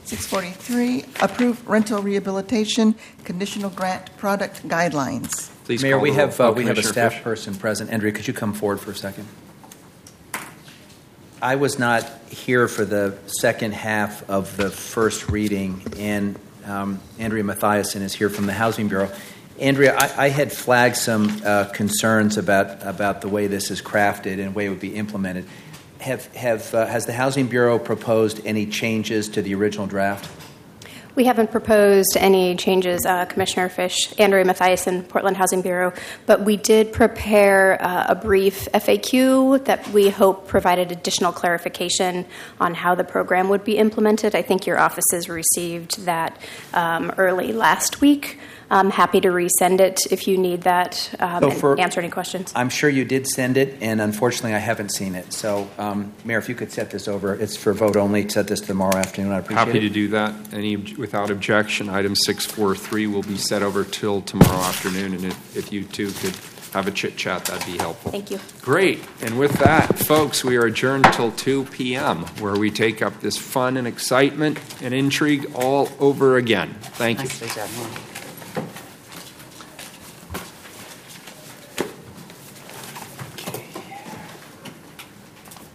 643, approve rental rehabilitation conditional grant product guidelines. Please Mayor, call we the roll. have a Commissioner staff Fish. person present. Andrea, could you come forward for a second? I was not here for the second half of the first reading, and Andrea Mathiasen is here from the Housing Bureau. Andrea, I had flagged some concerns about the way this is crafted and the way it would be implemented. Has the Housing Bureau proposed any changes to the original draft? We haven't proposed any changes, Commissioner Fish, Andrea Mathiasen, Portland Housing Bureau, but we did prepare a brief FAQ that we hope provided additional clarification on how the program would be implemented. I think your offices received that early last week. I'm happy to resend it if you need that and answer any questions. I'm sure you did send it, and unfortunately I haven't seen it. So, Mayor, if you could set this over. It's for vote only. Set this tomorrow afternoon. I appreciate it. Happy to do that. Without objection, item 643 will be set over till tomorrow afternoon, and if you two could have a chit-chat, that'd be helpful. Thank you. Great. And with that, folks, we are adjourned till 2 p.m., where we take up this fun and excitement and intrigue all over again. Thank you. Nicely done.